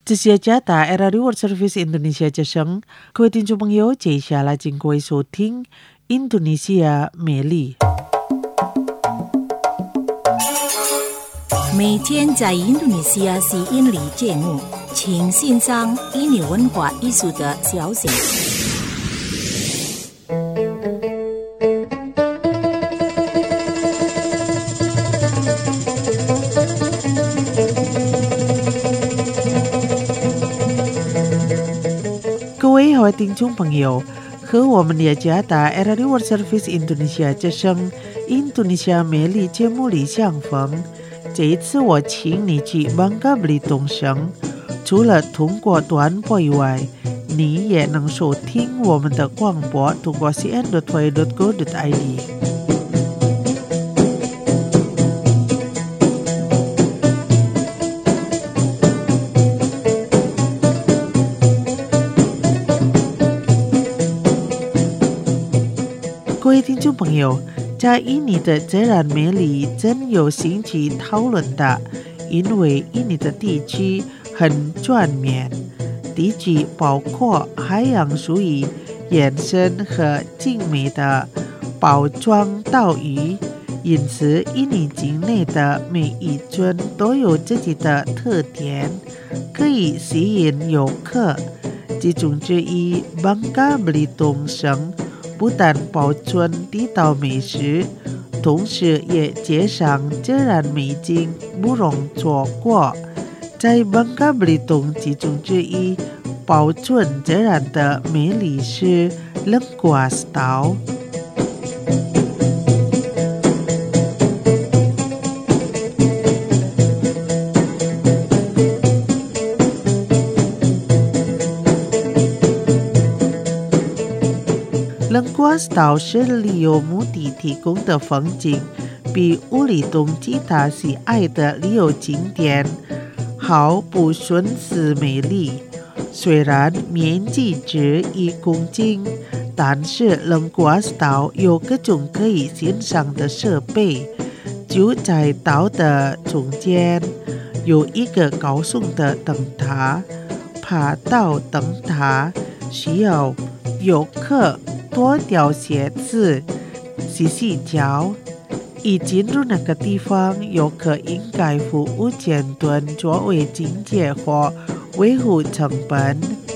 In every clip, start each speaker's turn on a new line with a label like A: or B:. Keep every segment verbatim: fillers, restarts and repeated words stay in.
A: 这是加达 R R A World Service Indonesia 之声，各位听众朋友，接下来请各位收听印度尼西亚美丽。
B: 每天在印度尼西亚吸引力节目，请欣赏印尼文化艺术的消息。
A: 各位好，听众朋友，和我们的加达 R R A World Service Indonesia 之声印度尼西亚美丽节目里相逢。这一次我请你去Bangka Belitung省，除了通过短波以外，你也能收听我们的广播，通过 c n dot y dot go dot i d。各位听众朋友，在印尼的自然美丽真有兴趣讨论的，因为印尼的地区很全面，地区包括海洋属于延伸和精美的包装岛屿，因此印尼境内的每一村都有自己的特点，可以吸引游客。其中之一Bangka Belitung省不但保存地道美食，同时也街上自然美景不容错过。在Bangka Belitung其中之一保存自然的美丽是Lengkuas岛。Lengkuas岛是旅游目的提供的风景比乌里东其他喜爱的旅游景点毫不逊色美丽。虽然面积只一公顷，但是Lengkuas岛有各种可以欣赏的设备。就在岛的中间有一个高耸的灯塔，爬到灯塔需要游客脱掉鞋子洗洗脚。一进入那个地方，游客应该付五千吨作为经济或维护成本。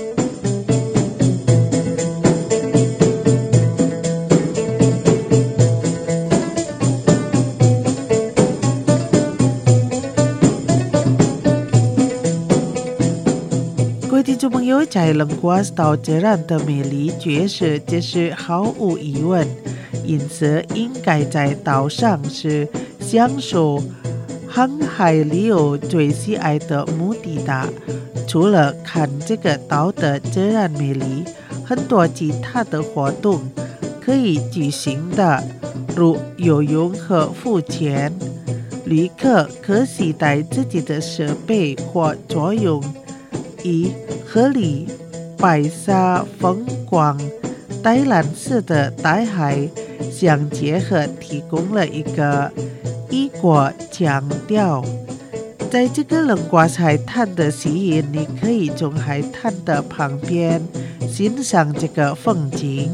A: 各位听众朋友，在Lengkuas岛自然的美丽确实这是毫无疑问，因此应该在岛上是享受航海旅游最喜爱的目的地。除了看这个岛的自然美丽，很多其他的活动可以举行的，如游泳和浮潜。旅客可携带自己的设备或作用以河里白沙风光、带蓝色的大海相结合，提供了一个异国腔调。在这个Lengkuas海滩的吸引，你可以从海滩的旁边欣赏这个风景。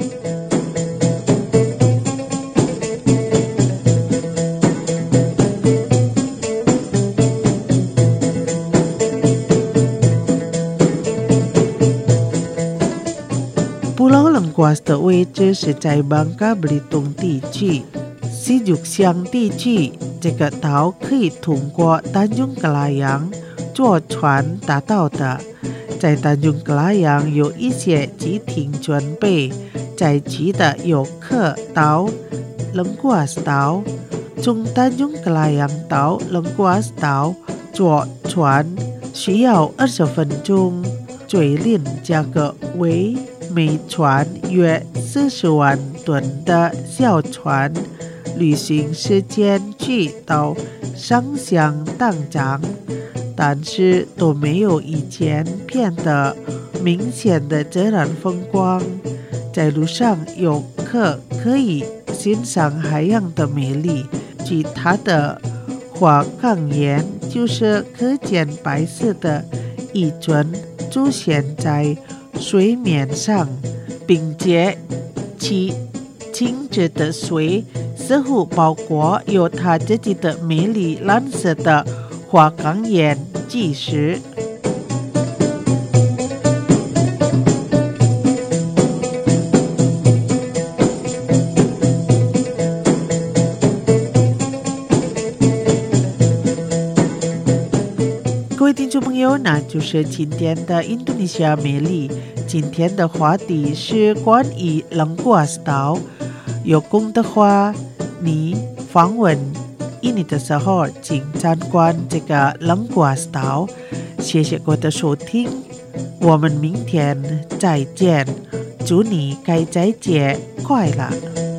A: 布劳Lengkuas的位置是在Bangka Belitung地区西竹乡地区。这个岛可以通过Tanjung Kelayang坐船达到的。在Tanjung Kelayang有一些集体准备在其的游客到Lengkuas岛，从Tanjung Kelayang到Lengkuas岛坐船需要二十分钟，最令价格为每船约四十万吨的小船，旅行时间去到上相当长，但是都没有以前变得明显的自然风光。在路上，游客可以欣赏海洋的美丽，其他的花岗岩就是可见白色的已经出现在水面上，并且其清澈的水似乎包括有它自己的美丽蓝色的花岗岩基石。各位听众朋友，那就是今天的印度尼西亚美丽。今天的话题是关于冷瓜石岛。有空的话，你访问印尼的时候，请参观这个冷瓜石岛。谢谢各位的收听，我们明天再见，祝你该斋节快乐。